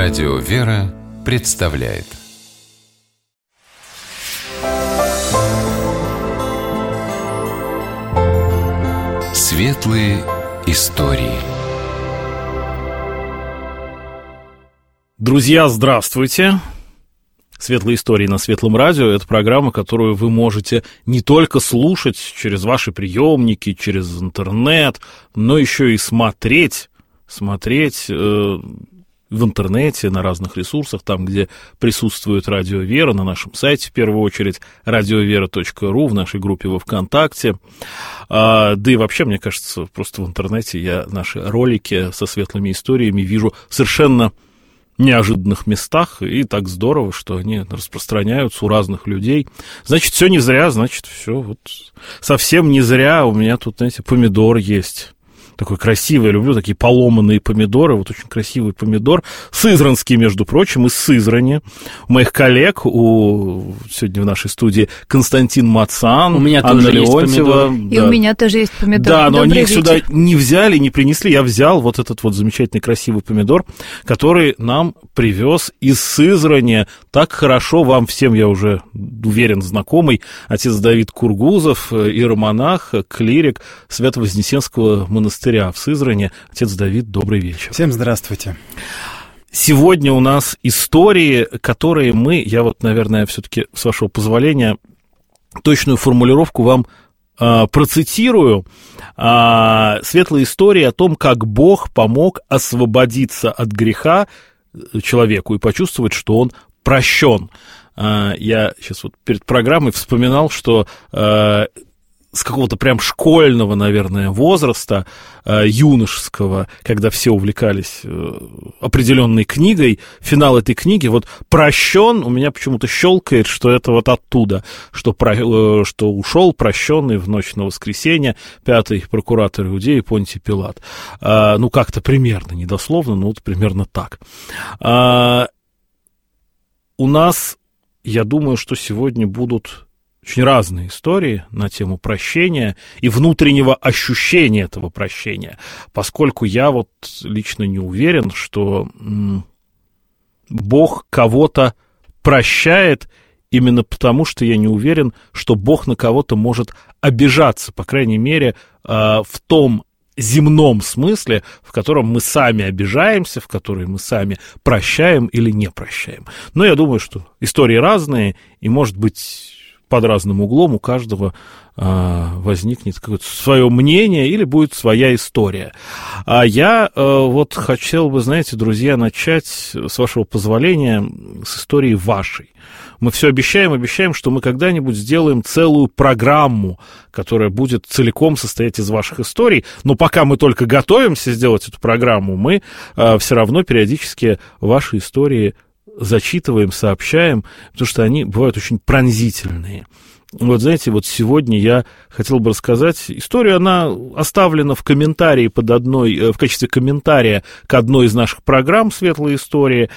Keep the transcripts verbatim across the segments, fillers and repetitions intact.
Радио «Вера» представляет Светлые истории. Друзья, здравствуйте! «Светлые истории» на Светлом радио – это программа, которую вы можете не только слушать через ваши приемники, через интернет, но еще и смотреть, смотреть э, в интернете, на разных ресурсах, там, где присутствует Радио Вера, на нашем сайте, в первую очередь, радиовера точка ру, в нашей группе во ВКонтакте. А, да и вообще, мне кажется, просто в интернете я наши ролики со светлыми историями вижу совершенно неожиданных местах, и так здорово, что они распространяются у разных людей. Значит, все не зря, значит, все вот совсем не зря. У меня тут, знаете, помидор есть. Такой красивый, я люблю такие поломанные помидоры. Вот очень красивый помидор. Сызранский, между прочим, из Сызрани. У моих коллег, у сегодня в нашей студии Константин Мацан, у меня Анна тоже Леонтьева. Есть и да. У меня тоже есть помидор. Да, но Добрый они их вечер. сюда не взяли, не принесли. Я взял вот этот вот замечательный красивый помидор, который нам привез из Сызрани. Так хорошо вам всем, я уже уверен, знакомый, отец Давид Кургузов, иеромонах, клирик Свято-Вознесенского монастыря в Сызрани. Отец Давид, добрый вечер. Всем здравствуйте. Сегодня у нас истории, которые мы, я вот, наверное, все-таки, с вашего позволения, точную формулировку вам э, процитирую. Э, светлая история о том, как Бог помог освободиться от греха человеку и почувствовать, что он прощен. Э, я сейчас вот перед программой вспоминал, что э, с какого-то прям школьного, наверное, возраста, э, юношеского, когда все увлекались э, определенной книгой, финал этой книги, вот «Прощен» у меня почему-то щелкает, что это вот оттуда, что, про, э, что ушел прощенный в ночь на воскресенье пятый прокуратор Иудеи Понтий Пилат. Э, ну, как-то примерно, не дословно, но вот примерно так. Э, у нас, я думаю, что сегодня будут очень разные истории на тему прощения и внутреннего ощущения этого прощения, поскольку я вот лично не уверен, что м- Бог кого-то прощает именно потому, что я не уверен, что Бог на кого-то может обижаться, по крайней мере, э, в том земном смысле, в котором мы сами обижаемся, в котором мы сами прощаем или не прощаем. Но я думаю, что истории разные, и, может быть, под разным углом у каждого э, возникнет какое-то свое мнение или будет своя история. А я э, вот хотел бы, знаете, друзья, начать, с вашего позволения, с истории вашей. Мы все обещаем, обещаем, что мы когда-нибудь сделаем целую программу, которая будет целиком состоять из ваших историй. Но пока мы только готовимся сделать эту программу, мы э, все равно периодически ваши истории зачитываем, сообщаем, потому что они бывают очень пронзительные. Вот, знаете, вот сегодня я хотел бы рассказать историю, она оставлена в комментарии под одной, в качестве комментария к одной из наших программ «Светлые истории».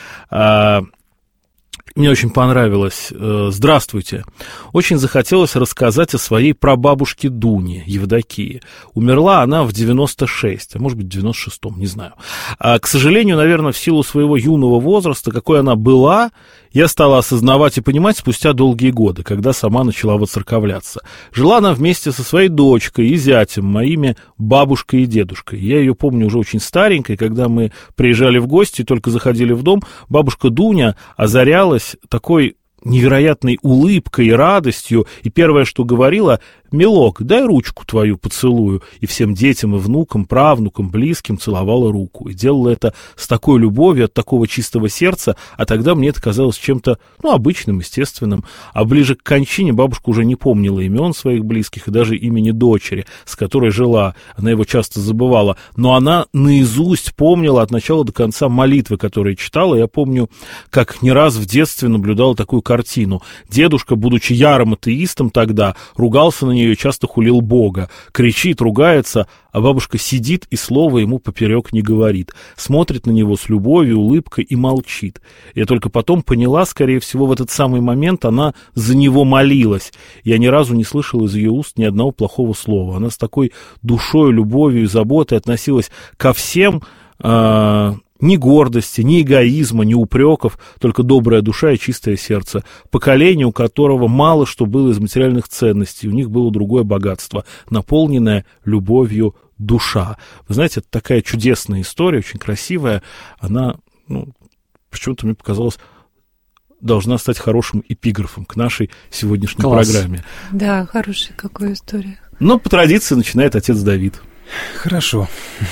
Мне очень понравилось. Здравствуйте. Очень захотелось рассказать о своей прабабушке Дуне, Евдокии. Умерла она в девяносто шесть, а может быть, в девяносто шестом, не знаю. А, к сожалению, наверное, в силу своего юного возраста, какой она была, я стала осознавать и понимать спустя долгие годы, когда сама начала воцерковляться. Жила она вместе со своей дочкой и зятем, моими бабушкой и дедушкой. Я ее помню уже очень старенькой, когда мы приезжали в гости, только заходили в дом, бабушка Дуня озарялась такой невероятной улыбкой и радостью, и первое, что говорила: «Милок, дай ручку твою поцелую», и всем детям и внукам, правнукам, близким целовала руку, и делала это с такой любовью, от такого чистого сердца, а тогда мне это казалось чем-то, ну, обычным, естественным, а ближе к кончине бабушка уже не помнила имен своих близких и даже имени дочери, с которой жила, она его часто забывала, но она наизусть помнила от начала до конца молитвы, которые читала. Я помню, как не раз в детстве наблюдала такую картину. Дедушка, будучи ярым атеистом тогда, ругался на нее и часто хулил Бога. Кричит, ругается, а бабушка сидит и слова ему поперек не говорит. Смотрит на него с любовью, улыбкой и молчит. Я только потом поняла, скорее всего, в этот самый момент она за него молилась. Я ни разу не слышал из ее уст ни одного плохого слова. Она с такой душой, любовью и заботой относилась ко всем, э, Ни гордости, ни эгоизма, ни упреков, только добрая душа и чистое сердце. Поколение, у которого мало что было из материальных ценностей, у них было другое богатство, наполненное любовью душа. Вы знаете, это такая чудесная история, очень красивая. Она, ну, почему-то мне показалось, должна стать хорошим эпиграфом к нашей сегодняшней Класс. Программе. Да, хорошая какая история. Но по традиции начинает отец Давид. Хорошо.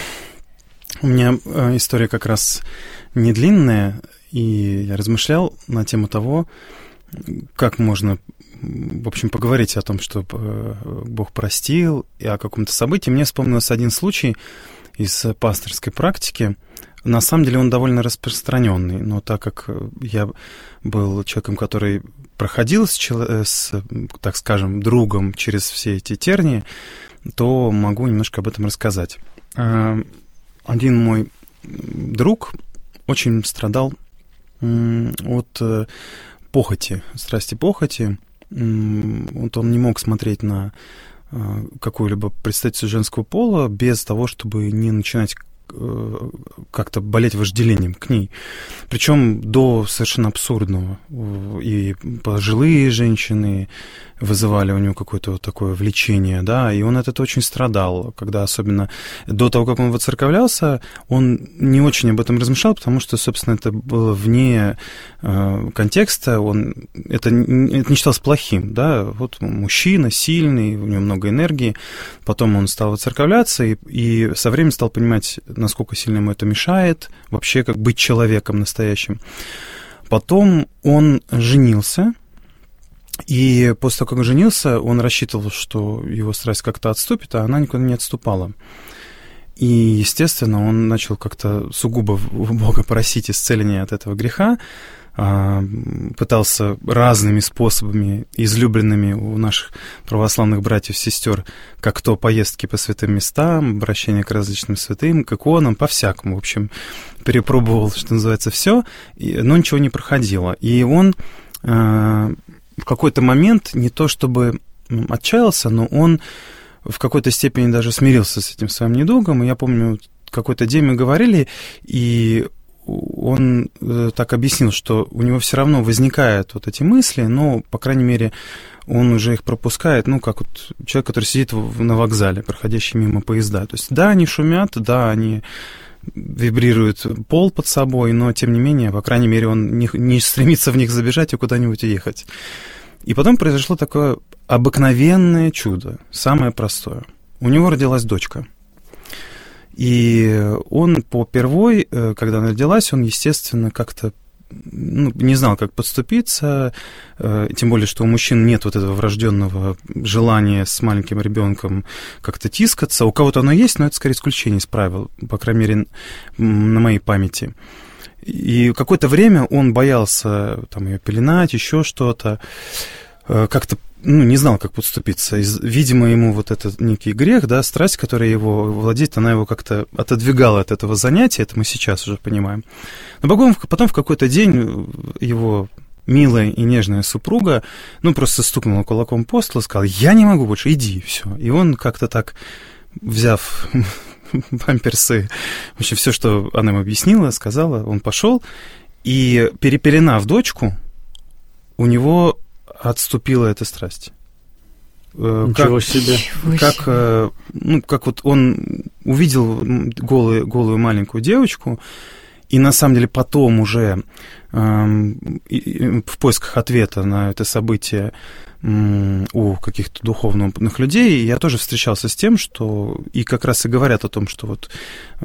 У меня история как раз не длинная, и я размышлял на тему того, как можно, в общем, поговорить о том, что Бог простил, и о каком-то событии. Мне вспомнился один случай из пасторской практики. На самом деле он довольно распространенный, но так как я был человеком, который проходил с, с, так скажем, другом через все эти тернии, то могу немножко об этом рассказать. Один мой друг очень страдал от похоти, страсти похоти. Вот он не мог смотреть на какую-либо представительницу женского пола без того, чтобы не начинать как-то болеть вожделением к ней. Причем до совершенно абсурдного. И пожилые женщины вызывали у него какое-то вот такое влечение, да, и он от этого очень страдал, когда особенно до того, как он воцерковлялся, он не очень об этом размышлял, потому что, собственно, это было вне э, контекста, он, это, это не считалось плохим, да, вот мужчина сильный, у него много энергии, потом он стал воцерковляться, и, и со временем стал понимать, насколько сильно ему это мешает, вообще как быть человеком настоящим. Потом он женился, и после того, как женился, он рассчитывал, что его страсть как-то отступит, а она никуда не отступала. И, естественно, он начал как-то сугубо в Бога просить исцеления от этого греха, пытался разными способами, излюбленными у наших православных братьев-сестер, как то поездки по святым местам, обращение к различным святым, к иконам, по-всякому, в общем, перепробовал, что называется, все, но ничего не проходило. И он в какой-то момент не то чтобы отчаялся, но он в какой-то степени даже смирился с этим своим недугом. И я помню, какой-то день мы говорили, и он так объяснил, что у него все равно возникают вот эти мысли, но, по крайней мере, он уже их пропускает, ну, как вот человек, который сидит на вокзале, проходящий мимо поезда. То есть, да, они шумят, да, они вибрирует пол под собой, но, тем не менее, по крайней мере, он не, не стремится в них забежать и куда-нибудь уехать. И потом произошло такое обыкновенное чудо, самое простое. У него родилась дочка. И он попервой, когда она родилась, он, естественно, как-то ну, не знал, как подступиться, тем более, что у мужчин нет вот этого врожденного желания с маленьким ребенком как-то тискаться. У кого-то оно есть, но это скорее исключение из правил, по крайней мере, на моей памяти. И какое-то время он боялся там, ее пеленать, еще что-то, как-то ну, не знал, как подступиться. Видимо, ему вот этот некий грех, да, страсть, которая его владеет, она его как-то отодвигала от этого занятия, это мы сейчас уже понимаем. Но потом, потом в какой-то день его милая и нежная супруга, ну, просто стукнула кулаком по столу и сказала: «Я не могу больше, иди», все. И он как-то так, взяв памперсы, вообще все, что она ему объяснила, сказала, он пошел, и перепеленав дочку, у него отступила эта страсть. Ничего как, себе. Как, ну, как вот он увидел голую, голую маленькую девочку, и на самом деле потом уже э, в поисках ответа на это событие э, у каких-то духовно опытных людей я тоже встречался с тем, что и как раз и говорят о том, что вот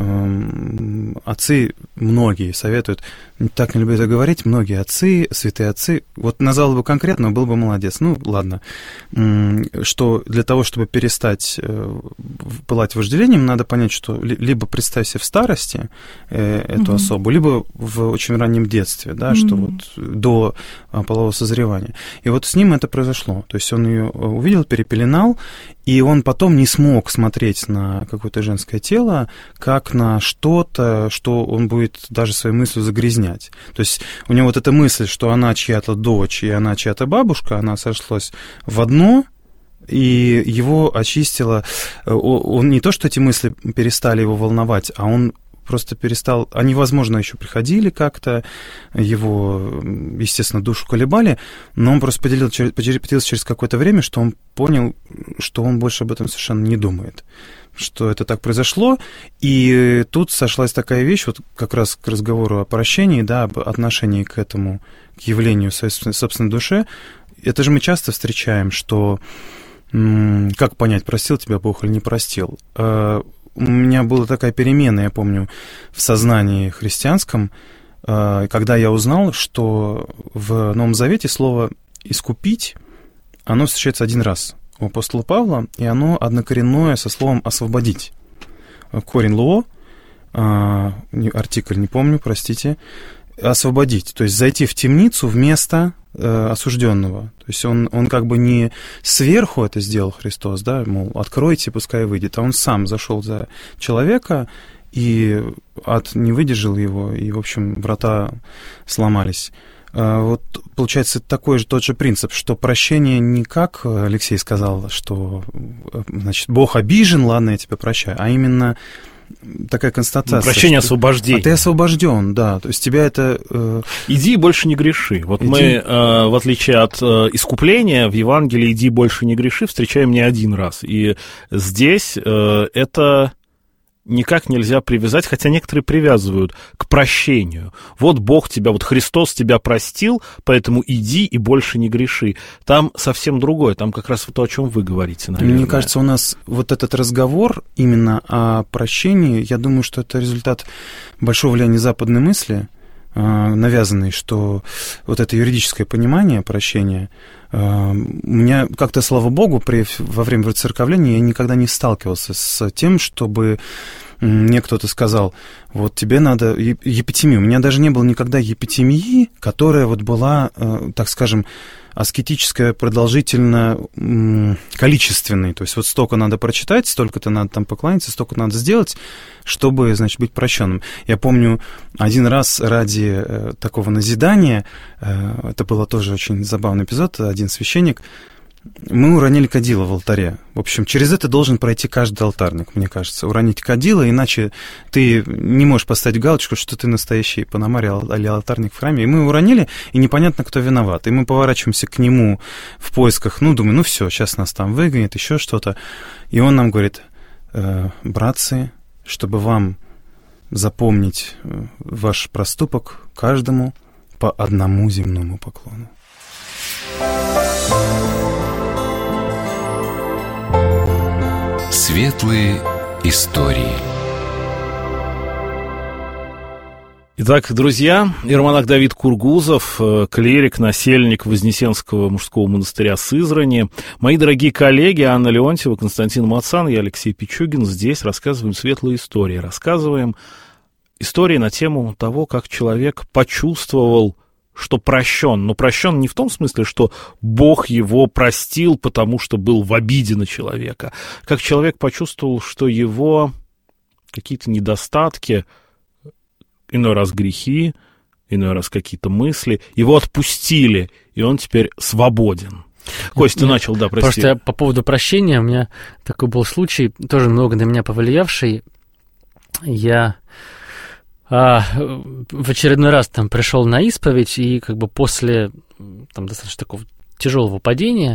э, отцы, многие советуют, так не люблю это говорить, многие отцы, святые отцы, вот назвал бы конкретно, был бы молодец, ну ладно, э, что для того, чтобы перестать э, пылать вожделением, надо понять, что либо представь себе в старости э, эту mm-hmm. особу, либо в очень раннем детстве, да, mm-hmm. что вот до а, полового созревания. И вот с ним это произошло. То есть он ее увидел, перепеленал, и он потом не смог смотреть на какое-то женское тело как на что-то, что он будет даже своей мыслью загрязнять. То есть у него вот эта мысль, что она чья-то дочь и она чья-то бабушка, она сошлась в одно, и его очистило. Он не то, что эти мысли перестали его волновать, а он просто перестал... Они, возможно, еще приходили как-то, его, естественно, душу колебали, но он просто поделился, поделился через какое-то время, что он понял, что он больше об этом совершенно не думает, что это так произошло, и тут сошлась такая вещь, вот как раз к разговору о прощении, да, об отношении к этому, к явлению своей собственной душе. Это же мы часто встречаем, что как понять, простил тебя Бог или не простил. У меня была такая перемена, я помню, в сознании христианском, когда я узнал, что в Новом Завете слово «искупить», оно встречается один раз у апостола Павла, и оно однокоренное со словом «освободить». Корень «лоо», артикль не помню, простите, «освободить», то есть зайти в темницу вместо э, осужденного. То есть он, он как бы не сверху это сделал Христос, да, мол, откройте, пускай выйдет, а он сам зашел за человека и ад не выдержал его, и, в общем, врата сломались. Вот, получается, такой же тот же принцип, что прощение не как Алексей сказал, что, значит, Бог обижен, ладно, я тебя прощаю, а именно такая констатация. Прощение, освобождение. А ты освобожден, да, то есть тебя это... Э... Иди и больше не греши. Вот Иди... мы, э, в отличие от э, искупления, в Евангелии «иди больше не греши» встречаем не один раз. И здесь э, это... никак нельзя привязать, хотя некоторые привязывают к прощению. Вот Бог тебя, вот Христос тебя простил, поэтому иди и больше не греши. Там совсем другое, там как раз то, о чем вы говорите, наверное. Мне кажется, у нас вот этот разговор именно о прощении, я думаю, что это результат большого влияния западной мысли, навязанной, что вот это юридическое понимание прощения, у меня как-то, слава богу, при, во время выцерковления я никогда не сталкивался с тем, чтобы мне кто-то сказал, вот тебе надо епитемию. У меня даже не было никогда епитемии, которая вот была, так скажем, аскетическая, продолжительно количественной. То есть вот столько надо прочитать, столько-то надо там поклониться, столько надо сделать, чтобы, значит, быть прощенным. Я помню один раз ради э, такого назидания, э, это был тоже очень забавный эпизод, один священник, мы уронили кадило в алтаре. В общем, через это должен пройти каждый алтарник, мне кажется. Уронить кадило, иначе ты не можешь поставить галочку, что ты настоящий пономарь или алтарник в храме. И мы уронили, и непонятно, кто виноват. И мы поворачиваемся к нему в поисках, ну, думаю, ну все, сейчас нас там выгонят, еще что-то. И он нам говорит, э, братцы, чтобы вам запомнить ваш проступок, каждому по одному земному поклону. Светлые истории. Итак, друзья, иеромонах Давид Кургузов, клирик, насельник Вознесенского мужского монастыря Сызрани. Мои дорогие коллеги Анна Леонтьева, Константин Мацан, я Алексей Пичугин. Здесь рассказываем светлые истории. Рассказываем истории на тему того, как человек почувствовал, что прощен. Но прощен не в том смысле, что Бог его простил, потому что был в обиде на человека. Как человек почувствовал, что его какие-то недостатки, иной раз грехи, иной раз какие-то мысли, его отпустили, и он теперь свободен. Кость, ты начал, да, прости. Просто по поводу прощения, у меня такой был случай, тоже много на меня повлиявший. Я а, в очередной раз там пришел на исповедь, и как бы после там достаточно такого тяжелого падения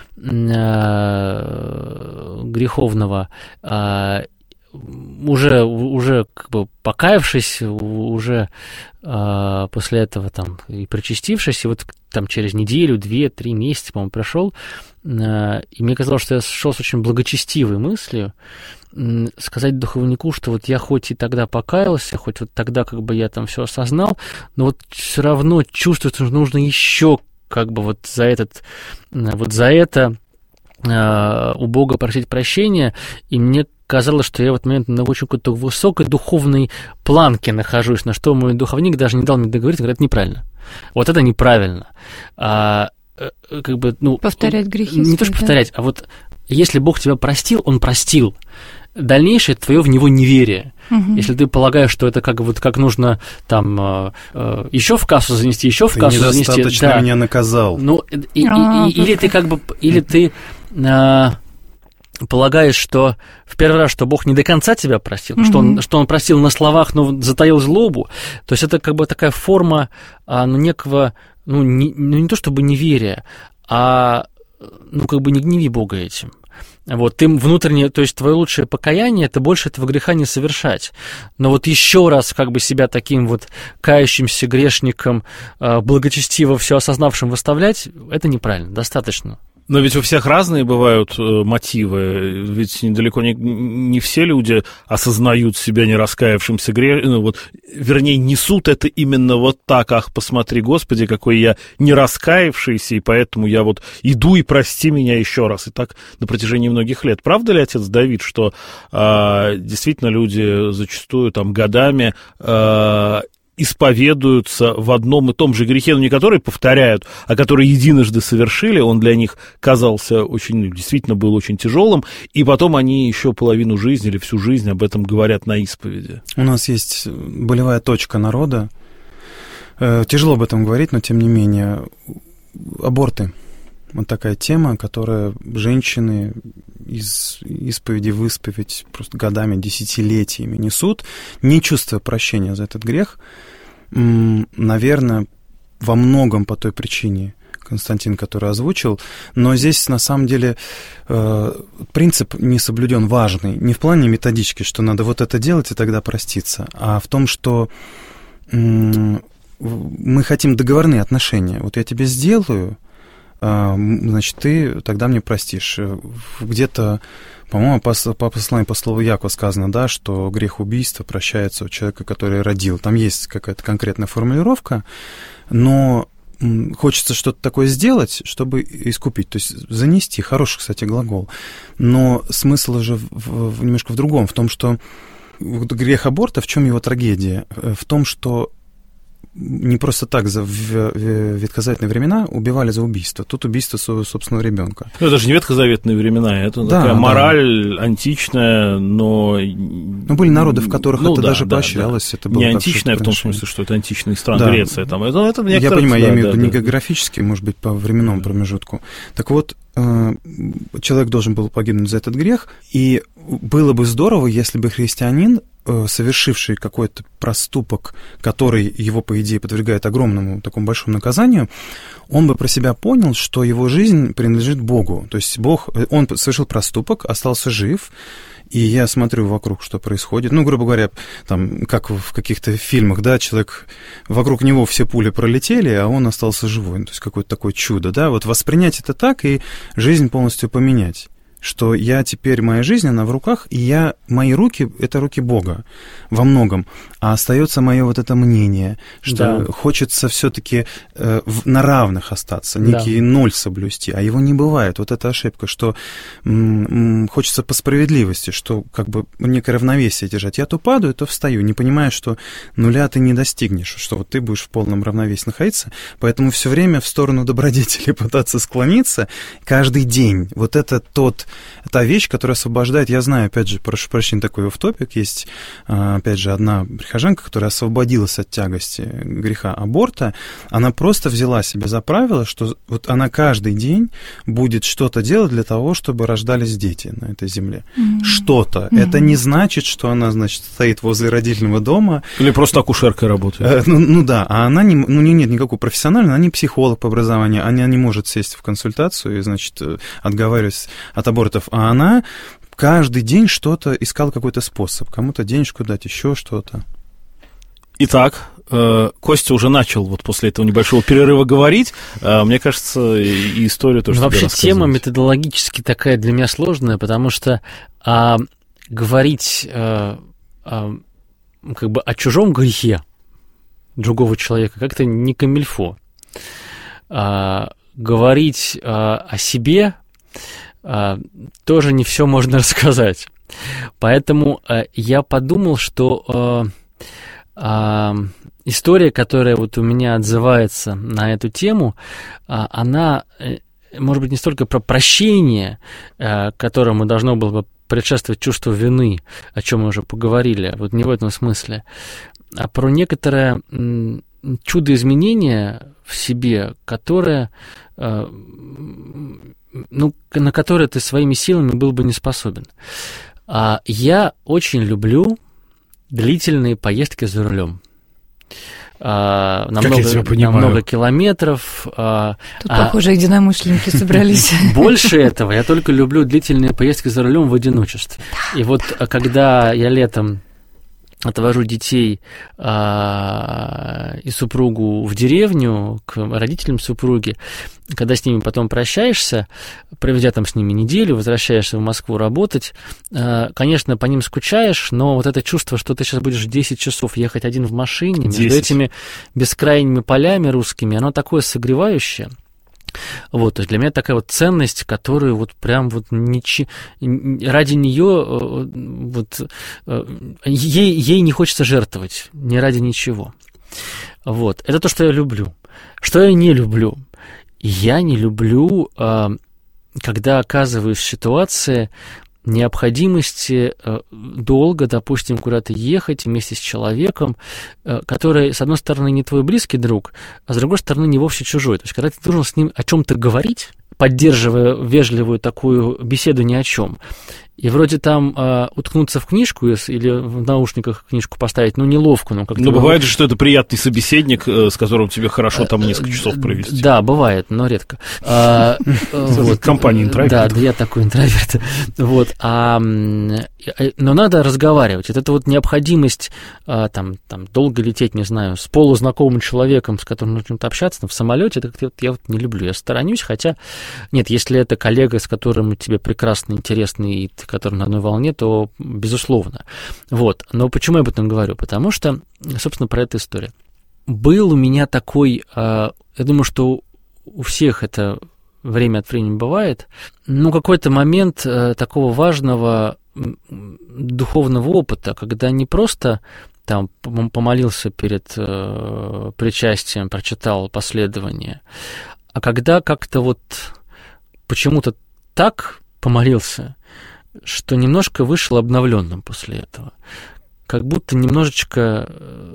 а, греховного, а, уже, уже как бы покаявшись, уже э, после этого там и причастившись, и вот там через неделю, две, три месяца, по-моему, прошел, э, и мне казалось, что я шел с очень благочестивой мыслью э, сказать духовнику, что вот я хоть и тогда покаялся, хоть вот тогда как бы я там все осознал, но вот все равно чувствую, что нужно еще как бы вот за этот, вот за это э, у Бога просить прощения, и мне казалось, что я в этот момент на очень какой-то высокой духовной планке нахожусь, на что мой духовник даже не дал мне договориться, говорит, это неправильно. Вот это неправильно. А, как бы, ну, повторять грехи. Не то, что повторять, а вот если Бог тебя простил, Он простил. Дальнейшее — твое в Него неверие. Угу. Если ты полагаешь, что это как, вот, как нужно там э, э, еще в кассу занести, еще в ты кассу занести. Ты недостаточно да. меня наказал. Ну, и, и, и, или ты как бы, или ты... Э, полагаешь, что в первый раз, что Бог не до конца тебя простил, mm-hmm. что, он, что Он простил на словах, но затаил злобу, то есть это как бы такая форма а, ну, некого, ну не, ну не то чтобы неверия, а ну как бы не гневи Бога этим. Вот, ты внутренне, то есть твое лучшее покаяние, это больше этого греха не совершать. Но вот еще раз как бы себя таким вот кающимся грешником, благочестиво все осознавшим выставлять, это неправильно, достаточно. Но ведь у всех разные бывают э, мотивы, ведь далеко не, не все люди осознают себя не раскаявшимся грешником, ну, вот, вернее, несут это именно вот так: ах, посмотри, Господи, какой я не раскаявшийся, и поэтому я вот иду и прости меня еще раз, и так на протяжении многих лет. Правда ли, отец Давид, что э, действительно люди зачастую там годами э, исповедуются в одном и том же грехе, но не которые повторяют, а которые единожды совершили, он для них казался очень, действительно был очень тяжелым, и потом они еще половину жизни или всю жизнь об этом говорят на исповеди? У нас есть болевая точка народа. Тяжело об этом говорить, но тем не менее. Аборты. Вот такая тема, которая женщины из исповеди в исповедь просто годами, десятилетиями несут, не чувствуя прощения за этот грех. Наверное, во многом по той причине, Константин, который озвучил, но здесь на самом деле принцип не соблюден важный, не в плане методички, что надо вот это делать и тогда проститься, а в том, что мы хотим договорные отношения. Вот я тебе сделаю, значит, ты тогда мне простишь. Где-то, по-моему, по посланию по слову Якова сказано, да, что грех убийства прощается у человека, который родил. Там есть какая-то конкретная формулировка, но хочется что-то такое сделать, чтобы искупить, то есть занести. Хороший, кстати, глагол. Но смысл уже в, в, немножко в другом, в том, что грех аборта, в чем его трагедия? В том, что не просто так за, в, в ветхозаветные времена убивали за убийство. Тут убийство своего собственного ребенка. Ну, это же не ветхозаветные времена, это да, такая мораль да. античная, но... Ну, были народы, в которых ну, это да, даже да, поощрялось. Да. Это было не античная в том смысле, что это античные страны, да. Греция. Там, это, это Я понимаю, да, я имею в виду да, не да. географически, может быть, по временному промежутку. Так вот, человек должен был погибнуть за этот грех, и было бы здорово, если бы христианин, совершивший какой-то проступок, который его, по идее, подвергает огромному такому большому наказанию, он бы про себя понял, что его жизнь принадлежит Богу. То есть Бог, он совершил проступок, остался жив, и я смотрю вокруг, что происходит. Ну, грубо говоря, там, как в каких-то фильмах, да, человек, вокруг него все пули пролетели, а он остался живой. То есть какое-то такое чудо, да. Вот воспринять это так и жизнь полностью поменять. Что я теперь, моя жизнь, она в руках, и я, мои руки, это руки Бога во многом, а остается мое вот это мнение, что да. хочется все-таки э, в, на равных остаться, некий да. ноль соблюсти, а его не бывает. Вот эта ошибка, что м- м- хочется по справедливости, что как бы некое равновесие держать. Я то падаю, то встаю, не понимая, что нуля ты не достигнешь, что вот ты будешь в полном равновесии находиться, поэтому все время в сторону добродетели пытаться склониться каждый день. Вот это тот... та вещь, которая освобождает, я знаю, опять же, прошу прощения, такой офф-топик, есть, опять же, одна прихожанка, которая освободилась от тягости греха аборта, она просто взяла себе за правило, что вот она каждый день будет что-то делать для того, чтобы рождались дети на этой земле. Mm-hmm. Что-то. Mm-hmm. Это не значит, что она, значит, стоит возле родительного дома. Или просто акушеркой работает. Э, ну, ну да, а она не, ну, у нее нет никакого профессионального, она не психолог по образованию, она не может сесть в консультацию и, значит, отговаривать от абортов, а она каждый день что-то искала, какой-то способ, кому-то денежку дать, еще что-то. Итак, Костя уже начал вот после этого небольшого перерыва говорить. Мне кажется, и историю тоже. Ну, вообще тема методологически такая для меня сложная, потому что а, говорить а, а, как бы о чужом грехе другого человека как-то не камильфо. А, говорить а, о себе а, тоже не все можно рассказать. Поэтому а, я подумал, что а, а, история, которая вот у меня отзывается на эту тему, а, она, может быть, не столько про прощение, а, которому должно было бы предшествовать чувство вины, о чем мы уже поговорили, вот не в этом смысле, а про некоторое м, чудо изменения в себе, которое а, ну, на которые ты своими силами был бы не способен. А я очень люблю длительные поездки за рулем. А, на, много, на много километров. А, Тут, а, похоже, единомышленники собрались. Больше этого, я только люблю длительные поездки за рулем в одиночестве. И вот когда я летом отвожу детей а, и супругу в деревню к родителям супруги, когда с ними потом прощаешься, проведя там с ними неделю, возвращаешься в Москву работать, а, конечно, по ним скучаешь, но вот это чувство, что ты сейчас будешь десять часов ехать один в машине между этими бескрайними полями русскими, оно такое согревающее. Вот, то есть для меня такая вот ценность, которую вот прям вот ничи... ради нее вот, ей, ей не хочется жертвовать, не ради ничего. Вот, это то, что я люблю. Что я не люблю? Я не люблю, когда оказываюсь в ситуации необходимости долго, допустим, куда-то ехать вместе с человеком, который, с одной стороны, не твой близкий друг, а с другой стороны, не вовсе чужой. То есть, когда ты должен с ним о чем-то говорить, поддерживая вежливую такую беседу ни о чем, и вроде там э, уткнуться в книжку или в наушниках книжку поставить, ну, неловко. Но, как-то но бывает же, что это приятный собеседник, э, с которым тебе хорошо там несколько часов провести. Да, бывает, но редко. Компания интроверт. Да, я такой интроверт. Вот. Но надо разговаривать. Это вот необходимость там долго лететь, не знаю, с полузнакомым человеком, с которым нужно общаться в самолете, это я вот не люблю. Я сторонюсь, хотя, нет, если это коллега, с которым тебе прекрасно, интересно, и который на одной волне, то безусловно. Вот. Но почему я об этом говорю? Потому что, собственно, про эту историю. Был у меня такой, я думаю, что у всех это время от времени бывает, ну, какой-то момент такого важного духовного опыта, когда не просто там помолился перед причастием, прочитал последование, а когда как-то вот почему-то так помолился, что немножко вышел обновленным после этого. Как будто немножечко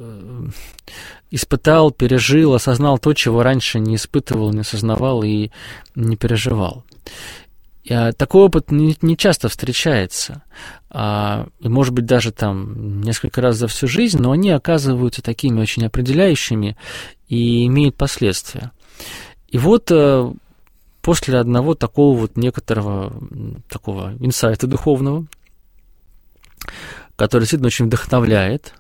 испытал, пережил, осознал то, чего раньше не испытывал, не осознавал и не переживал. И такой опыт не, не часто встречается. А, и, может быть, даже там несколько раз за всю жизнь, но они оказываются такими очень определяющими и имеют последствия. И вот после одного такого вот некоторого такого инсайта духовного, который действительно очень вдохновляет,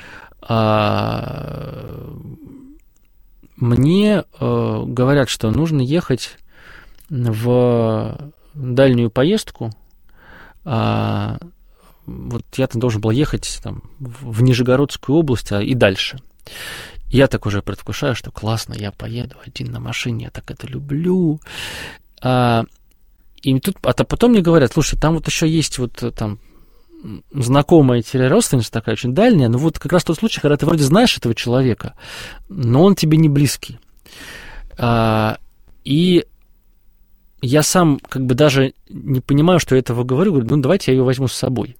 мне говорят, что нужно ехать в дальнюю поездку. Вот я-то должен был ехать там, в Нижегородскую область, а и дальше. Я так уже предвкушаю, что классно, я поеду один на машине, я так это люблю. А, и тут, а потом мне говорят, слушай, там вот еще есть вот там знакомая тебе родственница такая очень дальняя, но вот как раз тот случай, когда ты вроде знаешь этого человека, но он тебе не близкий. А, и я сам как бы даже не понимаю, что я этого говорю, говорю, ну давайте я ее возьму с собой.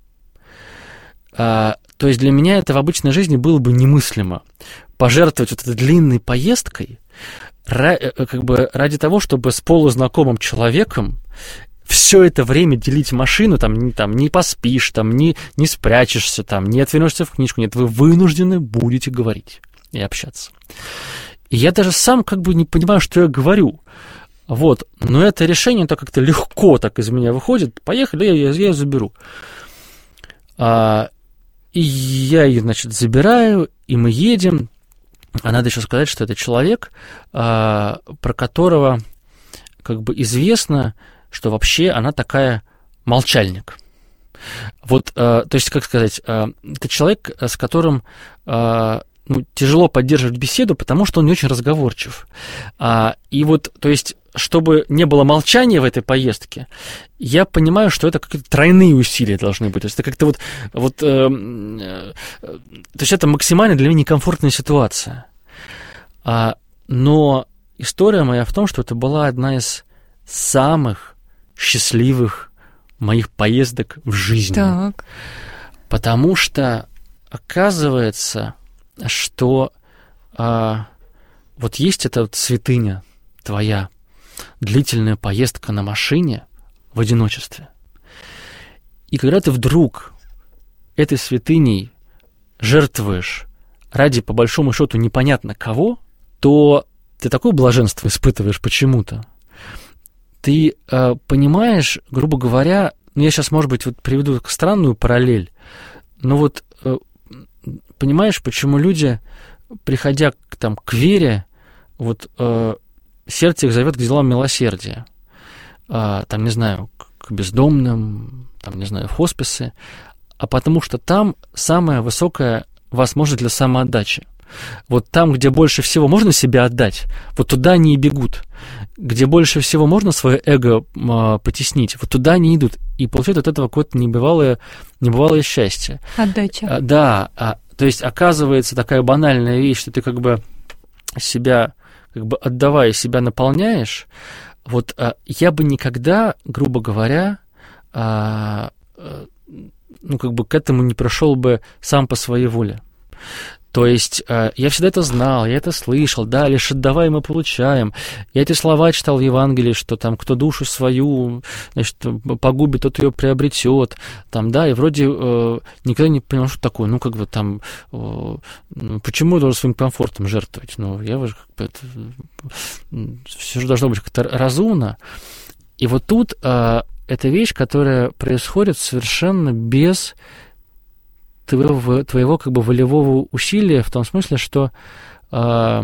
А, то есть для меня это в обычной жизни было бы немыслимо. Пожертвовать вот этой длинной поездкой как бы ради того, чтобы с полузнакомым человеком все это время делить машину, там, не, там, не поспишь, там, не, не спрячешься, там, не отвернешься в книжку. Нет, вы вынуждены будете говорить и общаться. И я даже сам как бы не понимаю, что я говорю. Вот. Но это решение так как-то легко так из меня выходит. Поехали, я, я, я ее заберу. А, и я ее, значит, забираю, и мы едем. А надо еще сказать, что это человек, а, про которого как бы известно, что вообще она такая молчальник. Вот, а, то есть, как сказать, а, это человек, с которым а, ну, тяжело поддерживать беседу, потому что он не очень разговорчив. А, и вот, то есть, чтобы не было молчания в этой поездке, я понимаю, что это какие-то тройные усилия должны быть. То есть это как-то вот... вот э, э, то есть это максимально для меня некомфортная ситуация. А, но история моя в том, что это была одна из самых счастливых моих поездок в жизни. Так. Потому что оказывается, что а, вот есть эта вот святыня твоя, длительная поездка на машине в одиночестве. И когда ты вдруг этой святыней жертвуешь ради, по большому счету, непонятно кого, то ты такое блаженство испытываешь почему-то. Ты э, понимаешь, грубо говоря, ну, я сейчас, может быть, вот приведу странную параллель, но вот э, понимаешь, почему люди, приходя к, там, к вере, вот э, сердце их зовет к делам милосердия, э, там, не знаю, к бездомным, там, не знаю, в хосписы, а потому что там самая высокая возможность для самоотдачи. Вот там, где больше всего можно себя отдать, вот туда они и бегут. Где больше всего можно свое эго а, потеснить, вот туда они идут. И получают от этого какое-то небывалое, небывалое счастье. Отдача. А, да, а, то есть оказывается такая банальная вещь, что ты как бы себя, как бы отдавая себя, наполняешь. Вот а, я бы никогда, грубо говоря, а, а, ну как бы к этому не пришел бы сам по своей воле. То есть э, я всегда это знал, я это слышал, да, лишь отдавай мы получаем. Я эти слова читал в Евангелии, что там кто душу свою, значит, погубит, тот ее приобретет, там, да, и вроде э, никогда не понимал, что такое, ну, как бы там, э, почему я должен своим комфортом жертвовать? Ну, я уже как бы, это, все же должно быть как-то разумно. И вот тут э, эта вещь, которая происходит совершенно без твоего, твоего как бы волевого усилия, в том смысле, что э,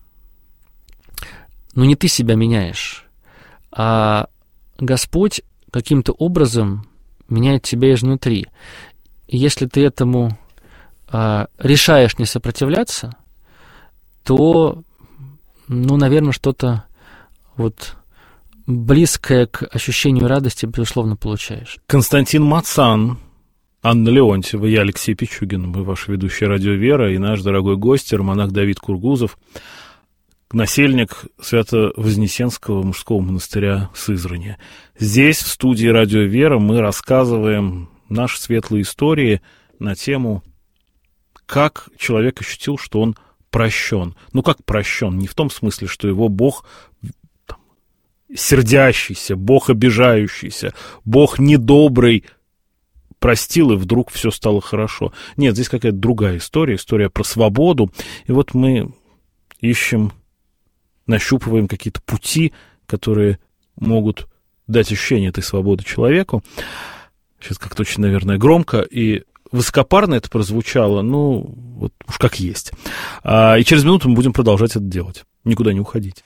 ну не ты себя меняешь, а Господь каким-то образом меняет тебя изнутри. И если ты этому э, решаешь не сопротивляться, то, ну, наверное, что-то вот близкое к ощущению радости, безусловно, получаешь. Константин Мацан, Анна Леонтьева, я Алексей Пичугин, мы ваши ведущие «Радио Вера», и наш дорогой гость, романах Давид Кургузов, насельник Свято-Вознесенского мужского монастыря Сызрани. Здесь, в студии «Радио Вера», мы рассказываем наши светлые истории на тему, как человек ощутил, что он прощен. Ну, как прощен? Не в том смысле, что его Бог там, сердящийся, Бог обижающийся, Бог недобрый, простил, и вдруг все стало хорошо. Нет, здесь какая-то другая история, история про свободу. И вот мы ищем, нащупываем какие-то пути, которые могут дать ощущение этой свободы человеку. Сейчас как-то очень, наверное, громко и высокопарно это прозвучало, ну, вот уж как есть. А, и через минуту мы будем продолжать это делать. Никуда не уходить.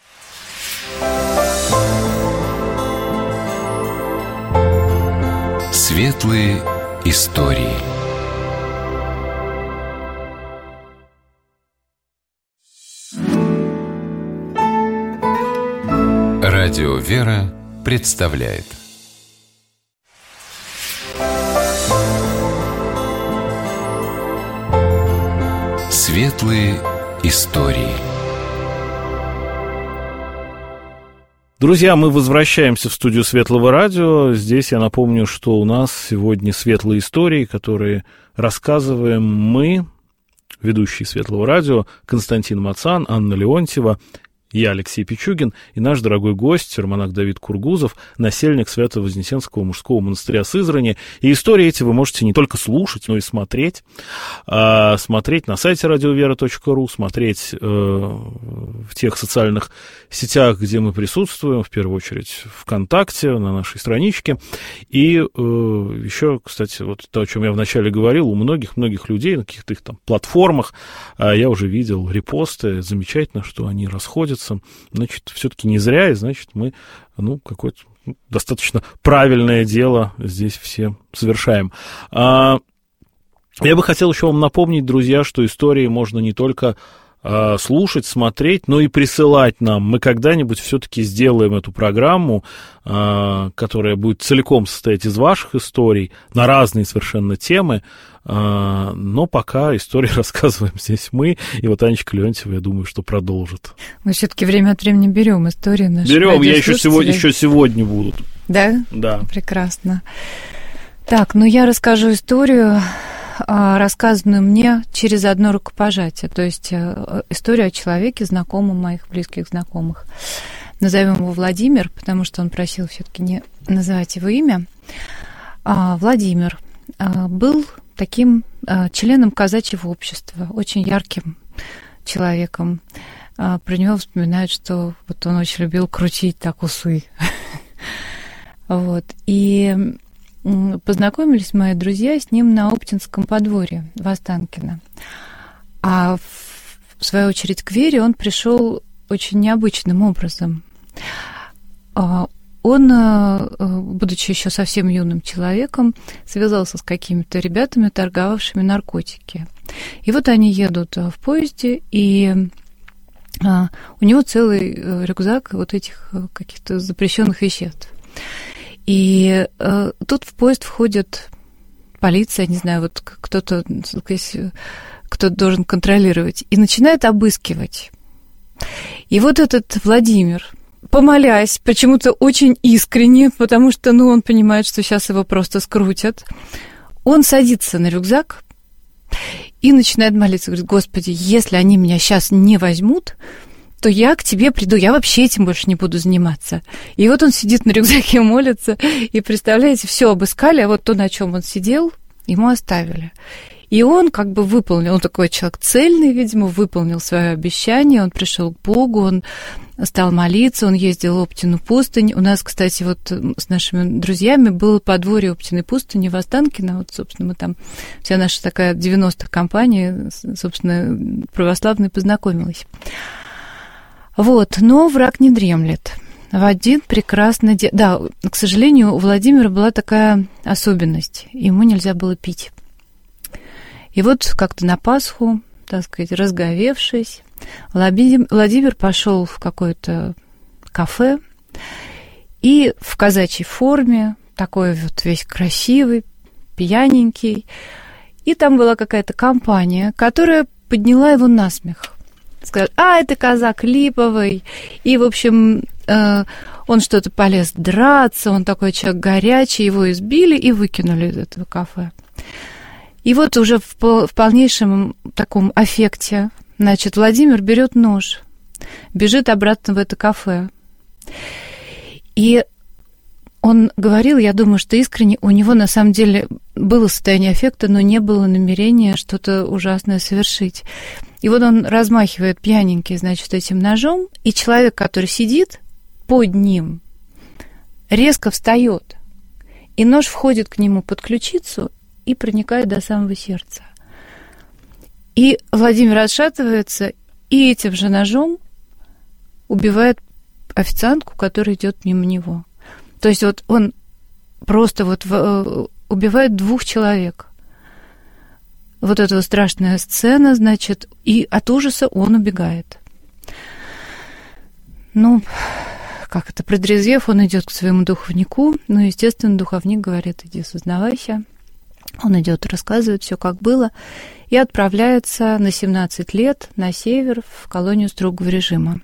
Светлые истории. Радио Вера представляет. Светлые истории. Друзья, мы возвращаемся в студию Светлого радио. Здесь я напомню, что у нас сегодня светлые истории, которые рассказываем мы, ведущие Светлого радио, Константин Мацан, Анна Леонтьева, я Алексей Пичугин и наш дорогой гость, романах Давид Кургузов, насельник Свято-Вознесенского мужского монастыря Сызрани. И истории эти вы можете не только слушать, но и смотреть. А, смотреть на сайте радиовера точка ру, смотреть э, в тех социальных сетях, где мы присутствуем, в первую очередь ВКонтакте, на нашей страничке. И э, еще, кстати, вот то, о чем я вначале говорил, у многих-многих людей на каких-то их там платформах э, я уже видел репосты. Замечательно, что они расходятся. Значит, все-таки не зря, и значит, мы, ну, какое-то достаточно правильное дело здесь все совершаем. А, я бы хотел еще вам напомнить, друзья, что истории можно не только а, слушать, смотреть, но и присылать нам. Мы когда-нибудь все-таки сделаем эту программу, а, которая будет целиком состоять из ваших историй на разные совершенно темы. Но пока истории рассказываем здесь мы, и вот Анечка Леонтьева, я думаю, что продолжит. Мы все-таки время от времени берем истории наших Берем, я еще сегодня, еще сегодня будут. Да? Да. Прекрасно. Так, ну я расскажу историю, рассказанную мне через одно рукопожатие, то есть историю о человеке, знакомом моих близких знакомых. назовем его Владимир, потому что он просил все-таки не называть его имя. Владимир был таким членом казачьего общества, очень ярким человеком. Про него вспоминают, что вот он очень любил крутить так усы. Вот. И познакомились мои друзья с ним на Оптинском подворье в Останкино. А в свою очередь к Вере он пришел очень необычным образом. Он, будучи еще совсем юным человеком, связался с какими-то ребятами, торговавшими наркотики. И вот они едут в поезде, и у него целый рюкзак вот этих каких-то запрещенных веществ. И тут в поезд входит полиция, не знаю, вот кто-то, кто должен контролировать, и начинает обыскивать. И вот этот Владимир, помолясь, почему-то очень искренне, потому что, ну, он понимает, что сейчас его просто скрутят, он садится на рюкзак и начинает молиться. Говорит: Господи, если они меня сейчас не возьмут, то я к тебе приду, я вообще этим больше не буду заниматься. И вот он сидит на рюкзаке, молится, и, представляете, все обыскали, а вот то, на чем он сидел, ему оставили. И он как бы выполнил, он такой человек цельный, видимо, выполнил свое обещание, он пришел к Богу, он стал молиться, он ездил в Оптину пустынь. У нас, кстати, вот с нашими друзьями было подворье Оптиной пустыни в Останкино, вот, собственно, мы там, вся наша такая девяностых компания, собственно, православная, познакомилась. Вот, но враг не дремлет. В один прекрасный день... Да, к сожалению, у Владимира была такая особенность, ему нельзя было пить. И вот как-то на Пасху, так сказать, разговевшись, Владимир пошел в какое-то кафе и в казачьей форме, такой вот весь красивый, пьяненький. И там была какая-то компания, которая подняла его на смех. Сказали: а, это казак липовый. И, в общем, он что-то полез драться, он такой человек горячий, его избили и выкинули из этого кафе. И вот уже в, в полнейшем таком аффекте, значит, Владимир берет нож, бежит обратно в это кафе. И он говорил, я думаю, что искренне, у него на самом деле было состояние аффекта, но не было намерения что-то ужасное совершить. И вот он размахивает пьяненький, значит, этим ножом, и человек, который сидит под ним, резко встает, и нож входит к нему под ключицу и проникает до самого сердца. И Владимир отшатывается, и этим же ножом убивает официантку, которая идет мимо него. То есть вот он просто вот убивает двух человек. Вот эта страшная сцена, значит, и от ужаса он убегает. Ну, как это, протрезвев, он идет к своему духовнику, ну, естественно, духовник говорит: иди, сознавайся. Он идет, рассказывает все, как было, и отправляется на семнадцать лет на север в колонию строгого режима.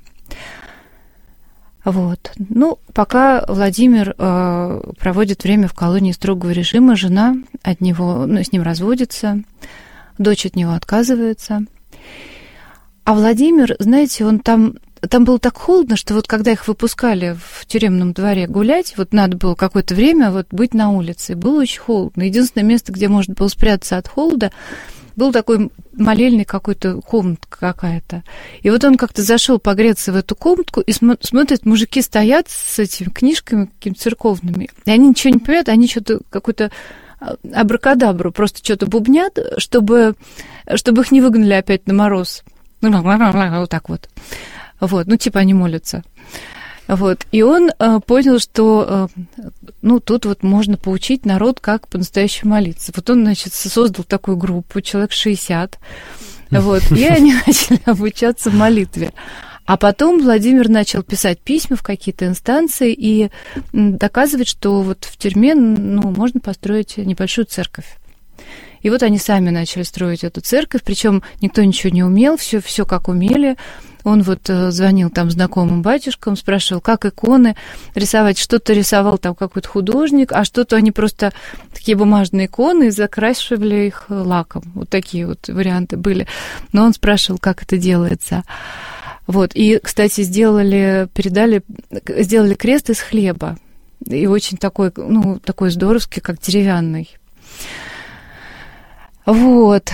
Вот. Ну, пока Владимир э, проводит время в колонии строгого режима, жена от него, ну, с ним разводится, дочь от него отказывается. А Владимир, знаете, он там... Там было так холодно, что вот когда их выпускали в тюремном дворе гулять, вот надо было какое-то время вот быть на улице. Было очень холодно. Единственное место, где можно было спрятаться от холода, был такой молельный какой-то, комнатка какая-то. И вот он как-то зашел погреться в эту комнатку и см- смотрит, мужики стоят с этими книжками какими-то церковными, и они ничего не понимают, они что-то, какую-то абракадабру, просто что-то бубнят, чтобы, чтобы их не выгнали опять на мороз. Вот так вот. Вот, ну, типа они молятся. Вот. И он э, понял, что э, ну, тут вот можно поучить народ, как по-настоящему молиться. Вот он, значит, создал такую группу, человек шестьдесят, вот, и они начали обучаться молитве. А потом Владимир начал писать письма в какие-то инстанции и доказывать, что вот в тюрьме, ну, можно построить небольшую церковь. И вот они сами начали строить эту церковь, причем никто ничего не умел, все, все как умели. Он вот звонил там знакомым батюшкам, спрашивал, как иконы рисовать. Что-то рисовал там какой-то художник, а что-то они просто такие бумажные иконы и закрашивали их лаком. Вот такие вот варианты были. Но он спрашивал, как это делается. Вот, и, кстати, сделали, передали, сделали крест из хлеба. И очень такой, ну, такой здоровский, как деревянный. Вот.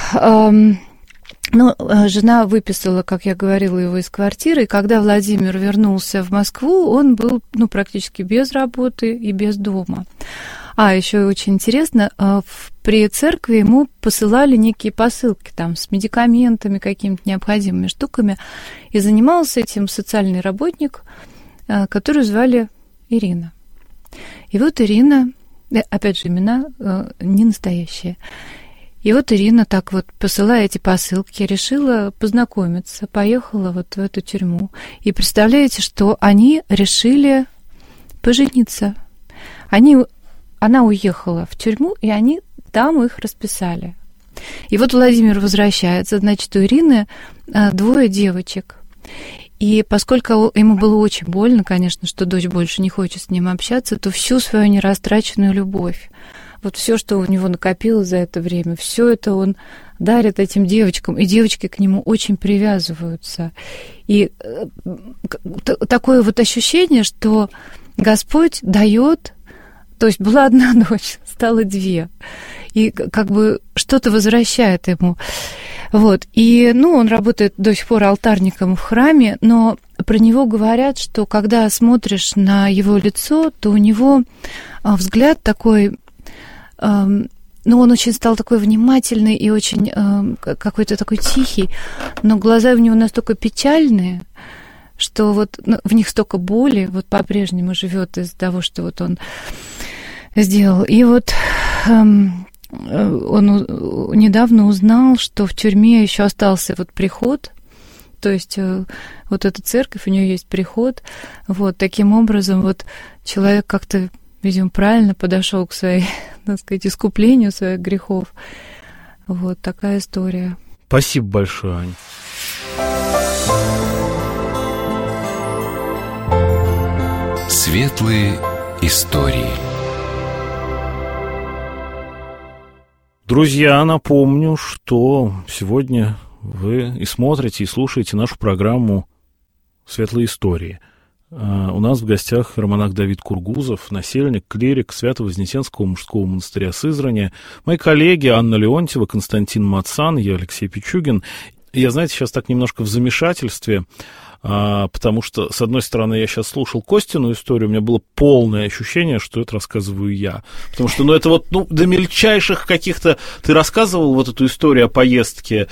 Ну, жена выписала, как я говорила, его из квартиры, и когда Владимир вернулся в Москву, он был, ну, практически без работы и без дома. А, еще очень интересно, при церкви ему посылали некие посылки там с медикаментами, какими-то необходимыми штуками, и занимался этим социальный работник, которую звали Ирина. И вот Ирина, опять же, имена не настоящие, и вот Ирина так вот, посылая эти посылки, решила познакомиться, поехала вот в эту тюрьму. И представляете, что они решили пожениться. Они, она уехала в тюрьму, и они там их расписали. И вот Владимир возвращается, значит, у Ирины двое девочек. И поскольку ему было очень больно, конечно, что дочь больше не хочет с ним общаться, то всю свою нерастраченную любовь, вот все, что у него накопилось за это время, все это он дарит этим девочкам, и девочки к нему очень привязываются. И такое вот ощущение, что Господь дает, то есть была одна дочь, стало две, и как бы что-то возвращает ему. Вот. И, ну, он работает до сих пор алтарником в храме, но про него говорят, что когда смотришь на его лицо, то у него взгляд такой... Ну, он очень стал такой внимательный и очень э, какой-то такой тихий, но глаза у него настолько печальные, что вот ну, в них столько боли, вот по-прежнему живет из-за того, что вот он сделал. И вот э, он недавно узнал, что в тюрьме еще остался вот приход, то есть э, вот эта церковь, у нее есть приход, вот таким образом вот человек как-то, видимо, правильно подошел к своей, так сказать, искуплению своих грехов. Вот такая история. Спасибо большое, Аня. Светлые истории. Друзья, напомню, что сегодня вы и смотрите, и слушаете нашу программу «Светлые истории». У нас в гостях романах Давид Кургузов, насельник, клирик Свято-Вознесенского мужского монастыря Сызрани. Мои коллеги Анна Леонтьева, Константин Мацан, я Алексей Пичугин. Я, знаете, сейчас так немножко в замешательстве, потому что, с одной стороны, я сейчас слушал Костину историю, у меня было полное ощущение, что это рассказываю я. Потому что, ну, это вот, ну, до мельчайших каких-то... Ты рассказывал вот эту историю о поездке...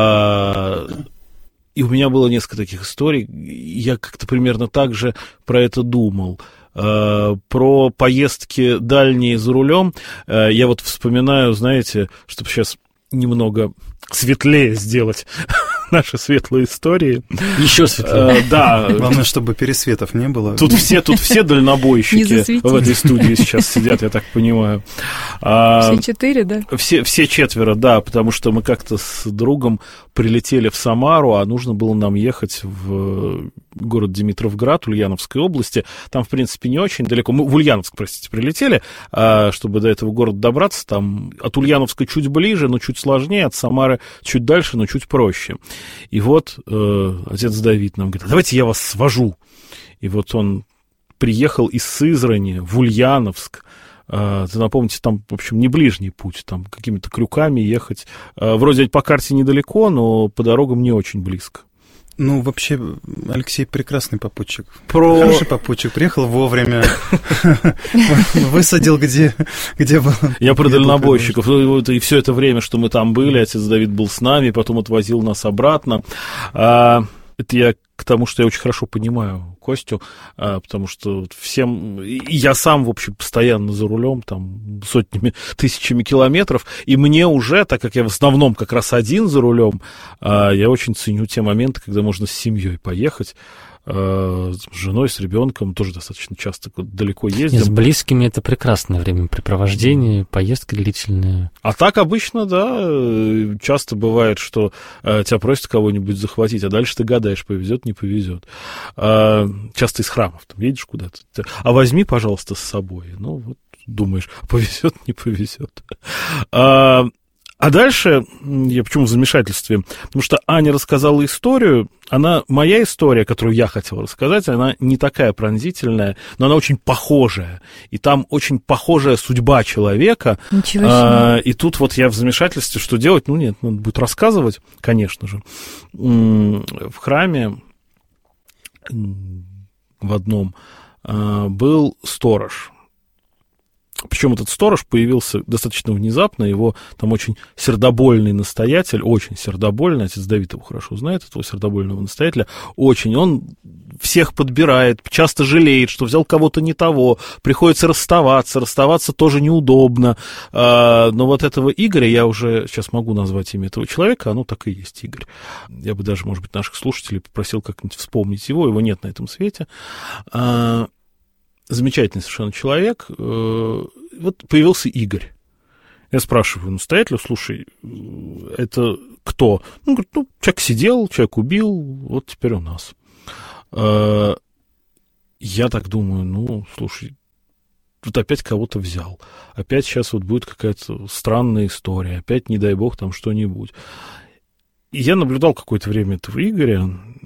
И у меня было несколько таких историй, я как-то примерно так же про это думал. Про поездки дальние за рулем я вот вспоминаю, знаете, чтобы сейчас немного светлее сделать наши светлые истории. Еще светлее. Да. Главное, чтобы пересветов не было. Тут все, тут все дальнобойщики в этой студии сейчас сидят, я так понимаю. Все четыре, да? Все, все четверо, да, потому что мы как-то с другом прилетели в Самару, а нужно было нам ехать в город Димитровград Ульяновской области. Там, в принципе, не очень далеко. Мы в Ульяновск, простите, прилетели, чтобы до этого города добраться. Там от Ульяновска чуть ближе, но чуть сложнее, от Самары чуть дальше, но чуть проще. И вот э, отец Давид нам говорит: давайте я вас свожу. И вот он приехал из Сызрани в Ульяновск. Э, ты напомните, там, в общем, не ближний путь, там какими-то крюками ехать. Э, вроде по карте недалеко, но по дорогам не очень близко. Ну, вообще, Алексей прекрасный попутчик. Про... Хороший попутчик. Приехал вовремя. Высадил, где было. Я про дальнобойщиков. И все это время, что мы там были, отец Давид был с нами, потом отвозил нас обратно. Это я к тому, что я очень хорошо понимаю Костю, потому что всем... Я сам, в общем, постоянно за рулем, там, сотнями, тысячами километров, и мне уже, так как я в основном как раз один за рулем, я очень ценю те моменты, когда можно с семьей поехать, с женой, с ребенком, тоже достаточно часто далеко ездим. Нет, с близкими это прекрасное времяпрепровождение, поездки длительные. А так обычно, да, часто бывает, что э, тебя просят кого-нибудь захватить, а дальше ты гадаешь, повезет, не повезет. Э, часто из храмов, там едешь куда-то, а возьми, пожалуйста, с собой. Ну, вот думаешь, повезет, не повезет. А, А дальше, я почему в замешательстве? Потому что Аня рассказала историю, она, моя история, которую я хотел рассказать, она не такая пронзительная, но она очень похожая. И там очень похожая судьба человека. Ничего себе. А, и тут вот я в замешательстве, что делать? Ну нет, надо будет рассказывать, конечно же. В храме в одном был сторож. Причем этот сторож появился достаточно внезапно, его там очень сердобольный настоятель, очень сердобольный, отец Давид его хорошо знает, этого сердобольного настоятеля, очень, он всех подбирает, часто жалеет, что взял кого-то не того, приходится расставаться, расставаться тоже неудобно, но вот этого Игоря, я уже сейчас могу назвать имя этого человека, оно так и есть, Игорь. Я бы даже, может быть, наших слушателей попросил как-нибудь вспомнить его, его нет на этом свете. Замечательный совершенно человек. Вот появился Игорь. Я спрашиваю настоятеля, слушай, это кто? Он говорит, ну, человек сидел, человек убил, вот теперь у нас. Я так думаю, ну, слушай, тут опять кого-то взял. Опять сейчас вот будет какая-то странная история. Опять, не дай бог, там что-нибудь. И я наблюдал какое-то время этого Игоря.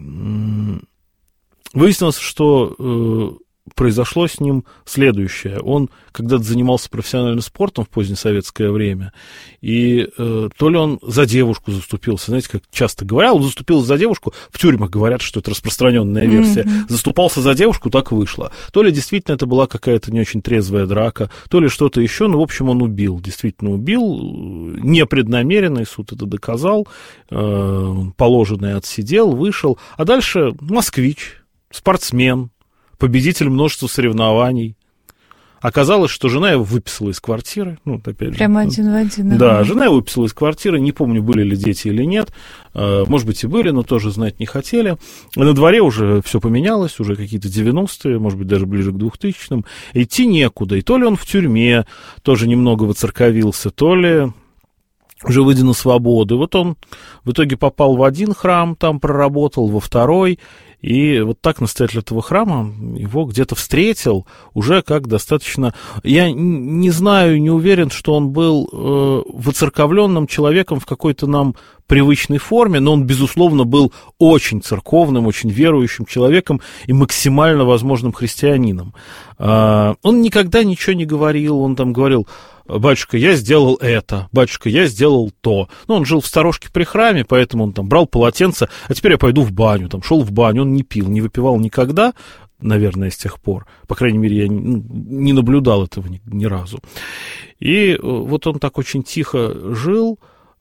Выяснилось, что произошло с ним следующее. Он когда-то занимался профессиональным спортом в позднесоветское время, и э, то ли он за девушку заступился, знаете, как часто говорят, он заступился за девушку, в тюрьмах говорят, что это распространенная версия, mm-hmm. заступался за девушку, так вышло. То ли действительно это была какая-то не очень трезвая драка, то ли что-то еще, но, в общем, он убил, действительно убил, непреднамеренный, суд это доказал, э, положенное отсидел, вышел, а дальше москвич, спортсмен, победитель множества соревнований. Оказалось, что жена его выписала из квартиры. Ну, опять же, прямо один в один. Да, жена его выписала из квартиры. Не помню, были ли дети или нет. Может быть, и были, но тоже знать не хотели. На дворе уже все поменялось, уже какие-то девяностые, может быть, даже ближе к двухтысячным. Идти некуда. И то ли он в тюрьме тоже немного воцерковился, то ли уже выйдя на свободу. И вот он в итоге попал в один храм, там проработал, во второй. И вот так настоятель этого храма его где-то встретил уже как достаточно... Я не знаю, не уверен, что он был э, воцерковленным человеком в какой-то нам привычной форме, но он, безусловно, был очень церковным, очень верующим человеком и максимально возможным христианином. Э, он никогда ничего не говорил, он там говорил... Батюшка, я сделал это, батюшка, я сделал то. Ну, он жил в сторожке при храме, поэтому он там брал полотенце, а теперь я пойду в баню, там, шел в баню, он не пил, не выпивал никогда, наверное, с тех пор. По крайней мере, я не, не наблюдал этого ни, ни разу. И вот он так очень тихо жил,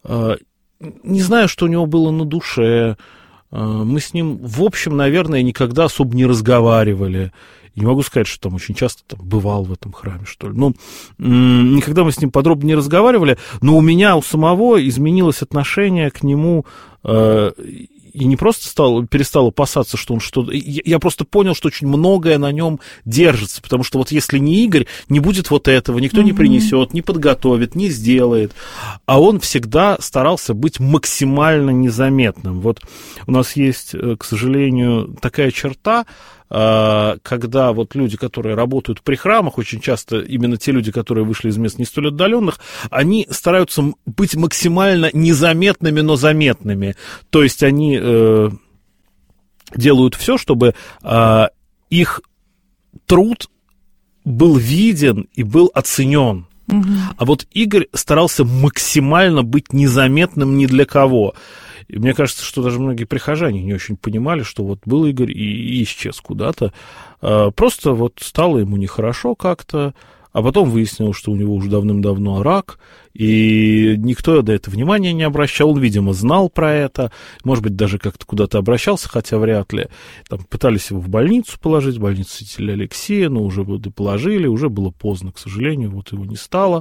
не знаю, что у него было на душе. Мы с ним, в общем, наверное, никогда особо не разговаривали. Не могу сказать, что там очень часто там, бывал в этом храме, что ли. Но м- никогда мы с ним подробно не разговаривали, но у меня, у самого изменилось отношение к нему, э- и не просто стал, перестал опасаться, что он что-то... Я, я просто понял, что очень многое на нем держится, потому что вот если не Игорь, не будет вот этого, никто mm-hmm. не принесет, не подготовит, не сделает. А он всегда старался быть максимально незаметным. Вот у нас есть, к сожалению, такая черта, когда вот люди, которые работают при храмах, очень часто именно те люди, которые вышли из мест не столь отдаленных, они стараются быть максимально незаметными, но заметными. То есть они э, делают все, чтобы э, их труд был виден и был оценен. Угу. А вот Игорь старался максимально быть незаметным ни для кого. И мне кажется, что даже многие прихожане не очень понимали, что вот был Игорь и, и исчез куда-то. А, просто вот стало ему нехорошо как-то, а потом выяснилось, что у него уже давным-давно рак, и никто до этого внимания не обращал. Он, видимо, знал про это, может быть, даже как-то куда-то обращался, хотя вряд ли. Там пытались его в больницу положить, в больницу святителя Алексея, но уже вот и положили, уже было поздно, к сожалению, вот его не стало.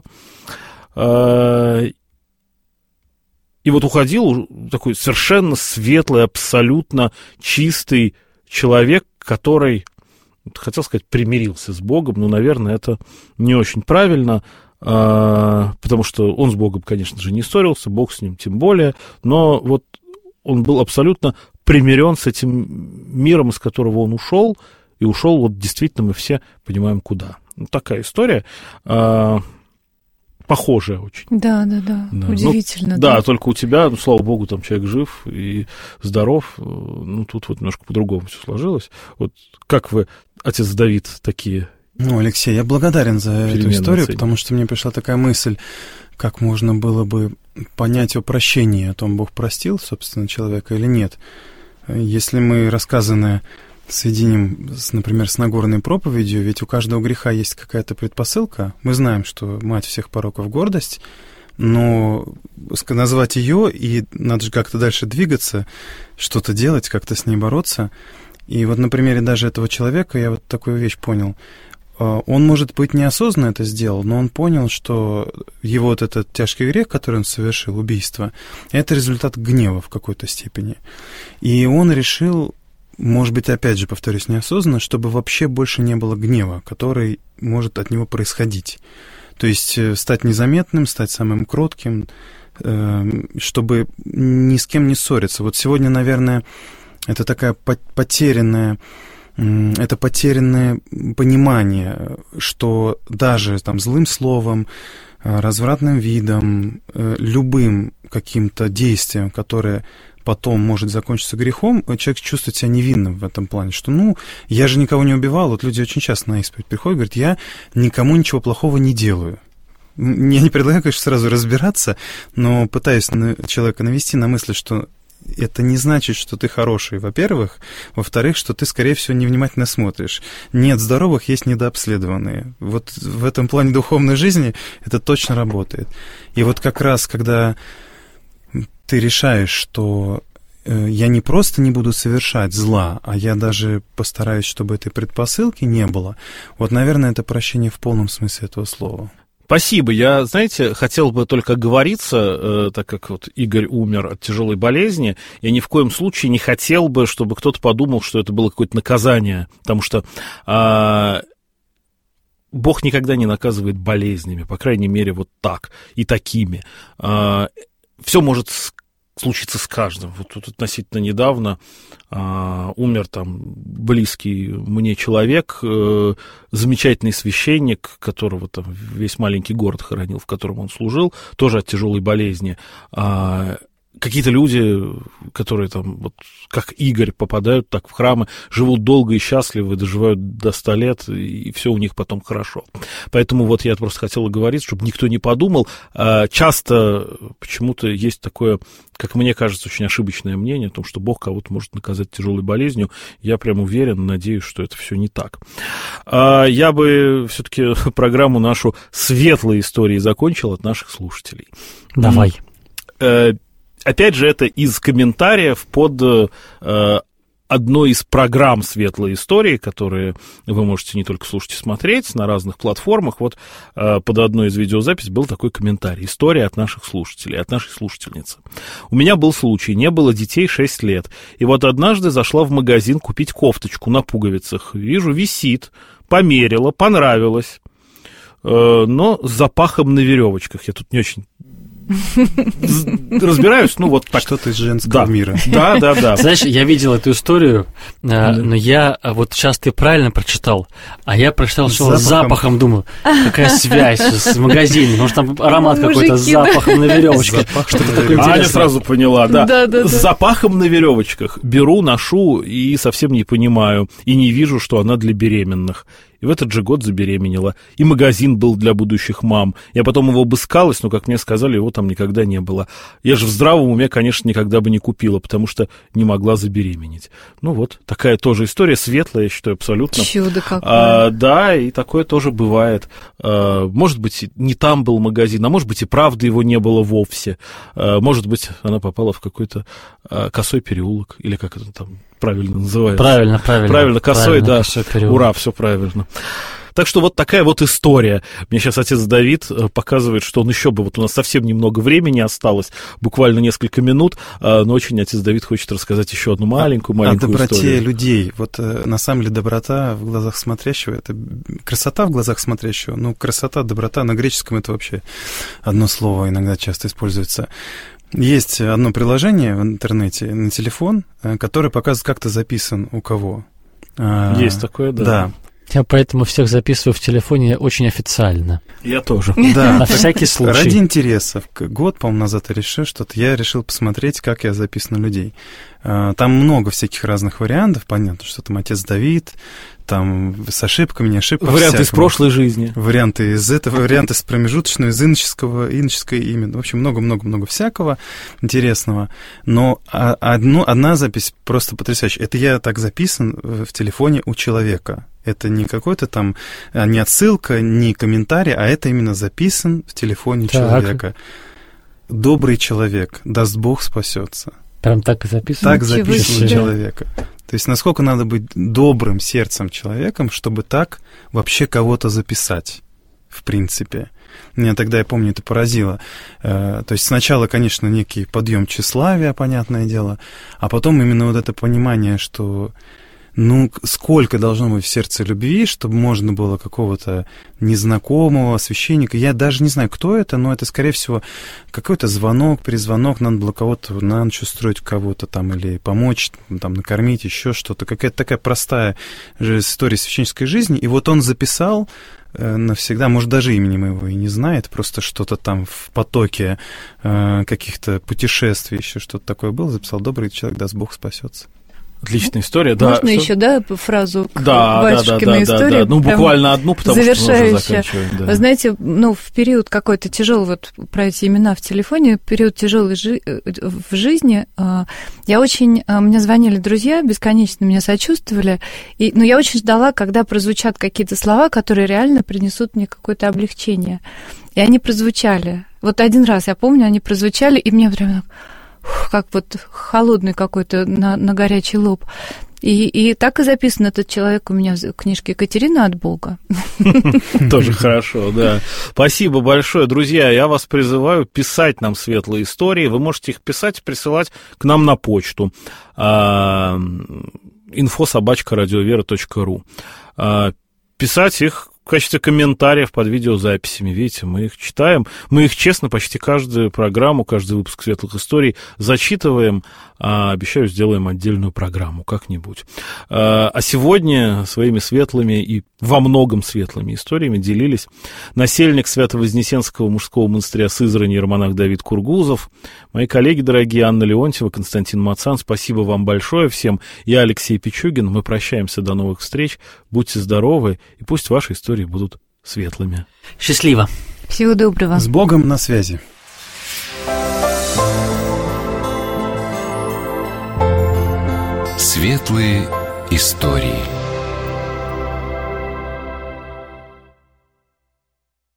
А, И вот уходил такой совершенно светлый, абсолютно чистый человек, который, хотел сказать, примирился с Богом, но, наверное, это не очень правильно, потому что он с Богом, конечно же, не ссорился, Бог с ним тем более, но вот он был абсолютно примирен с этим миром, из которого он ушел, и ушел, вот действительно мы все понимаем, куда. Вот такая история. похожее очень. Да, да, да, да. Удивительно. Ну, да, да, только у тебя, ну, слава богу, там человек жив и здоров. Ну, тут вот немножко по-другому все сложилось. Вот как вы, отец Давид, такие... Ну, Алексей, я благодарен за эту историю, оценить. Потому что мне пришла такая мысль, как можно было бы понять о прощении, о том, Бог простил, собственно, человека или нет. Если мы рассказанное соединим, с, например, с Нагорной проповедью, ведь у каждого греха есть какая-то предпосылка. Мы знаем, что мать всех пороков — гордость, но назвать ее, и надо же как-то дальше двигаться, что-то делать, как-то с ней бороться. И вот на примере даже этого человека я вот такую вещь понял. Он, может быть, неосознанно это сделал, но он понял, что его вот этот тяжкий грех, который он совершил, убийство, это результат гнева в какой-то степени. И он решил, может быть, опять же, повторюсь, неосознанно, чтобы вообще больше не было гнева, который может от него происходить. То есть стать незаметным, стать самым кротким, чтобы ни с кем не ссориться. Вот сегодня, наверное, это такая потерянная... Это потерянное понимание, что даже там злым словом, развратным видом, любым каким-то действием, которое потом может закончиться грехом, человек чувствует себя невинным в этом плане, что, ну, я же никого не убивал. Вот люди очень часто на исповедь приходят, говорят, я никому ничего плохого не делаю. Я не предлагаю, конечно, сразу разбираться, но пытаюсь человека навести на мысль, что это не значит, что ты хороший, во-первых. Во-вторых, что ты, скорее всего, невнимательно смотришь. Нет здоровых, есть недообследованные. Вот в этом плане духовной жизни это точно работает. И вот как раз, когда ты решаешь, что я не просто не буду совершать зла, а я даже постараюсь, чтобы этой предпосылки не было, вот, наверное, это прощение в полном смысле этого слова. Спасибо. Я, знаете, хотел бы только оговориться, э, так как вот Игорь умер от тяжелой болезни, я ни в коем случае не хотел бы, чтобы кто-то подумал, что это было какое-то наказание, потому что э, Бог никогда не наказывает болезнями, по крайней мере, вот так и такими. Э, все может случиться с каждым. Вот тут относительно недавно а, умер там близкий мне человек, э, замечательный священник, которого там весь маленький город хоронил, в котором он служил, тоже от тяжелой болезни. А, какие-то люди, которые там, вот, как Игорь, попадают так в храмы, живут долго и счастливо, доживают до ста лет, и все у них потом хорошо. Поэтому вот я просто хотел говорить, чтобы никто не подумал. Часто почему-то есть такое, как мне кажется, очень ошибочное мнение о том, что Бог кого-то может наказать тяжелой болезнью. Я прям уверен, надеюсь, что это все не так. Я бы все-таки программу нашу «Светлые истории» закончил от наших слушателей. Давай. Опять же, это из комментариев под э, одной из программ «Светлые истории», которые вы можете не только слушать и смотреть на разных платформах. Вот э, под одной из видеозаписей был такой комментарий. История от наших слушателей, от нашей слушательницы. У меня был случай, не было детей шесть лет. И вот однажды зашла в магазин купить кофточку на пуговицах. Вижу, висит, померила, понравилось. Э, но с запахом на веревочках. Я тут не очень... разбираюсь, ну вот так. Что-то из женского да. мира. Да, да, да. Знаешь, я видел эту историю, но я вот сейчас ты правильно прочитал, а я прочитал, что с запахом, думаю, какая связь с магазином, может там аромат какой-то с запахом на веревочках. Что-то такое интересное. Аня сразу поняла, да. С запахом на веревочках. Беру, ношу и совсем не понимаю, и не вижу, что она для беременных. И в этот же год забеременела. И магазин был для будущих мам. Я потом его обыскалась, но, как мне сказали, его там никогда не было. Я же в здравом уме, конечно, никогда бы не купила, потому что не могла забеременеть. Ну вот, такая тоже история светлая, я считаю, абсолютно. Чудо какое. А, да, и такое тоже бывает. А, может быть, не там был магазин, а может быть, и правда его не было вовсе. А, может быть, она попала в какой-то а, косой переулок, или как это там правильно называется. Правильно, правильно. Правильно, косой, правильно, да. Косой Ура, все правильно. Так что вот такая вот история. Мне сейчас отец Давид показывает, что он еще бы... Вот у нас совсем немного времени осталось, буквально несколько минут, но очень отец Давид хочет рассказать еще одну маленькую-маленькую историю. О доброте историю. людей. Вот на самом деле доброта в глазах смотрящего, это красота в глазах смотрящего. Ну, красота, доброта, на греческом это вообще одно слово иногда часто используется. Есть одно приложение в интернете на телефон, которое показывает, как ты записан у кого. Есть такое, да. Да. Я поэтому всех записываю в телефоне очень официально. Я тоже. Да, На всякий случай. Ради интереса. Год, по-моему, назад я решил что-то. Я решил посмотреть, как я записан у людей. Там много всяких разных вариантов. Понятно, что там отец Давид, там с ошибками, не ошибками. Варианты из прошлой жизни. Варианты из этого, варианты из промежуточного, из иноческого, иноческое имя. В общем, много-много-много всякого интересного. Но одно, одна запись просто потрясающая. Это я так записан в телефоне у человека. Это не какой-то там, не отсылка, не комментарий, а это именно записан в телефоне так. человека. Добрый человек, даст Бог, спасется. Прям так и записано? Так записано у человека. То есть насколько надо быть добрым сердцем человеком, чтобы так вообще кого-то записать, в принципе. Меня тогда, я помню, это поразило. То есть сначала, конечно, некий подъем тщеславия, понятное дело, а потом именно вот это понимание, что... Ну, сколько должно быть в сердце любви, чтобы можно было какого-то незнакомого священника, я даже не знаю, кто это, но это, скорее всего, какой-то звонок, перезвонок, надо было кого-то на ночь устроить кого-то там, или помочь, там, накормить, еще что-то. Какая-то такая простая же история священнической жизни, и вот он записал э, навсегда, может, даже имени моего и не знает, просто что-то там в потоке э, каких-то путешествий, еще что-то такое было, записал: добрый человек, даст Бог, спасется. Отличная история, да. Можно что... еще, да, фразу к да, батюшкиной да, да, истории? Да, да. Ну, буквально одну, потому что мы уже заканчиваем. Да. Вы знаете, ну, в период какой-то тяжелый, вот про эти имена в телефоне, период тяжелый жи- в жизни, я очень, мне звонили друзья, бесконечно меня сочувствовали, и, ну, я очень ждала, когда прозвучат какие-то слова, которые реально принесут мне какое-то облегчение. И они прозвучали. Вот один раз, я помню, они прозвучали, и мне прям... как вот холодный какой-то на, на горячий лоб. И, и так и записан этот человек у меня в книжке «Екатерина от Бога». Тоже хорошо, да. Спасибо большое. Друзья, я вас призываю писать нам светлые истории. Вы можете их писать и присылать к нам на почту. инфо собака радиовера точка ру. Писать их в качестве комментариев под видеозаписями. Видите, мы их читаем. Мы их, честно, почти каждую программу, каждый выпуск «Светлых историй» зачитываем. А, обещаю, сделаем отдельную программу как-нибудь. А, а сегодня своими светлыми и во многом светлыми историями делились насельник Свято-Вознесенского мужского монастыря Сызрани романах Давид Кургузов, мои коллеги дорогие Анна Леонтьева, Константин Мацан. Спасибо вам большое всем. Я Алексей Пичугин. Мы прощаемся. До новых встреч. Будьте здоровы, и пусть ваши истории будут светлыми. Счастливо. Всего доброго. С Богом, на связи. Светлые истории.